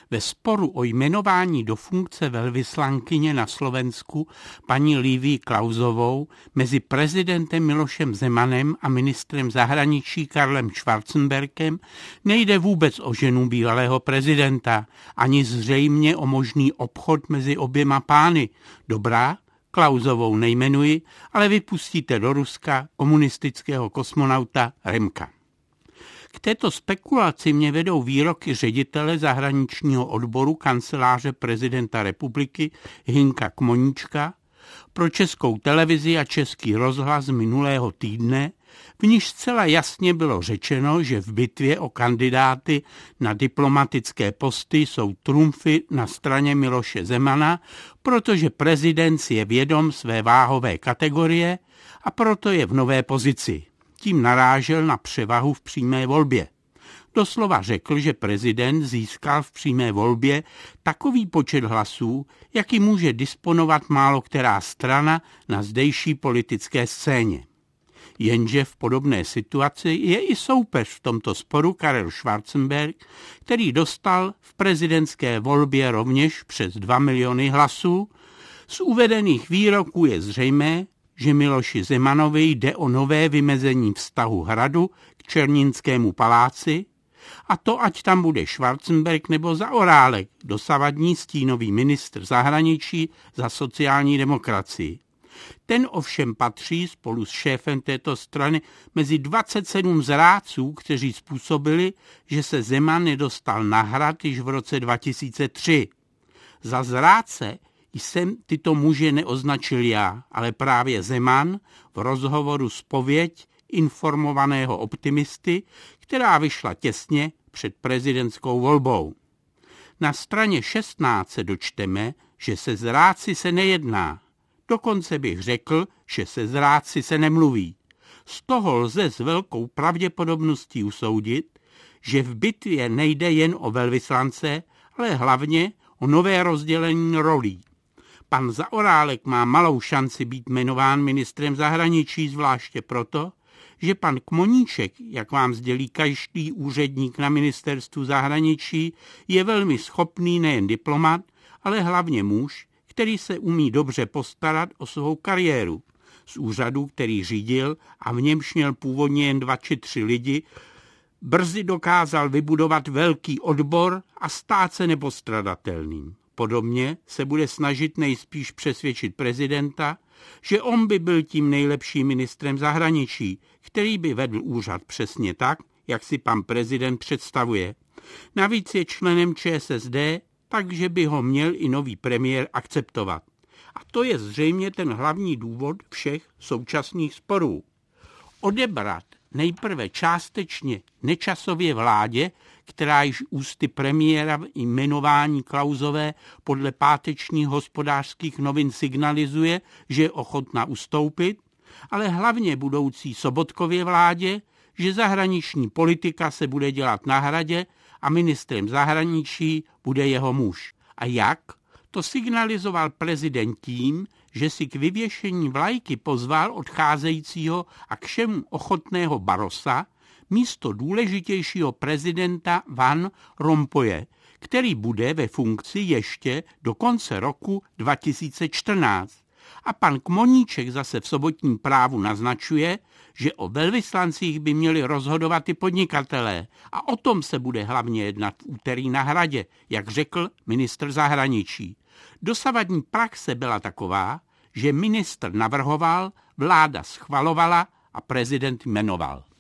Ve sporu o jmenování do funkce velvyslankyně na Slovensku paní Lívii Klausovou mezi prezidentem Milošem Zemanem a ministrem zahraničí Karlem Schwarzenbergem nejde vůbec o ženu bývalého prezidenta, ani zřejmě o možný obchod mezi oběma pány. Dobrá, Klausovou nejmenuji, ale vypustíte do Ruska komunistického kosmonauta Remka. K této spekulaci mě vedou výroky ředitele zahraničního odboru kanceláře prezidenta republiky Hynka Kmoníčka pro Českou televizi a Český rozhlas minulého týdne, v níž zcela jasně bylo řečeno, že v bitvě o kandidáty na diplomatické posty jsou trumfy na straně Miloše Zemana, protože prezident si je vědom své váhové kategorie a proto je v nové pozici. Tím narážel na převahu v přímé volbě. Doslova řekl, že prezident získal v přímé volbě takový počet hlasů, jaký může disponovat málo která strana na zdejší politické scéně. Jenže v podobné situaci je i soupeř v tomto sporu Karel Schwarzenberg, který dostal v prezidentské volbě rovněž přes 2 miliony hlasů. Z uvedených výroků je zřejmé, že Miloši Zemanovi jde o nové vymezení vztahu hradu k Černinskému paláci, a to ať tam bude Schwarzenberg nebo Zaorálek, dosavadní stínový ministr zahraničí za sociální demokracii. Ten ovšem patří spolu s šéfem této strany mezi 27 zrádců, kteří způsobili, že se Zeman nedostal na hrad již v roce 2003. Za zrádce jsem tyto muže neoznačil já, ale právě Zeman v rozhovoru Zpověď informovaného optimisty, která vyšla těsně před prezidentskou volbou. Na straně 16 se dočteme, že se zrádci se nejedná. Dokonce bych řekl, že se zrádci se nemluví. Z toho lze s velkou pravděpodobností usoudit, že v bitvě nejde jen o velvyslance, ale hlavně o nové rozdělení rolí. Pan Zaorálek má malou šanci být jmenován ministrem zahraničí, zvláště proto, že pan Kmoníček, jak vám sdělí každý úředník na ministerstvu zahraničí, je velmi schopný nejen diplomat, ale hlavně muž, který se umí dobře postarat o svou kariéru. Z úřadu, který řídil a v němž měl původně jen 2 či 3 lidi, brzy dokázal vybudovat velký odbor a stát se nepostradatelným. Podobně se bude snažit nejspíš přesvědčit prezidenta, že on by byl tím nejlepším ministrem zahraničí, který by vedl úřad přesně tak, jak si pan prezident představuje. Navíc je členem ČSSD, takže by ho měl i nový premiér akceptovat. A to je zřejmě ten hlavní důvod všech současných sporů. Odebrat nejprve částečně Nečasově vládě, která již ústy premiéra jmenování Klausové podle pátečních Hospodářských novin signalizuje, že je ochotna ustoupit, ale hlavně budoucí Sobotkově vládě, že zahraniční politika se bude dělat na hradě a ministrem zahraničí bude jeho muž. A jak? To signalizoval prezident tím, že si k vyvěšení vlajky pozval odcházejícího a k všemu ochotného Barrosa místo důležitějšího prezidenta Van Rompuye, který bude ve funkci ještě do konce roku 2014. A pan Kmoníček zase v sobotním Právu naznačuje, že o velvyslancích by měli rozhodovat i podnikatelé a o tom se bude hlavně jednat v úterý na hradě, jak řekl ministr zahraničí. Dosavadní praxe byla taková, že ministr navrhoval, vláda schvalovala a prezident jmenoval.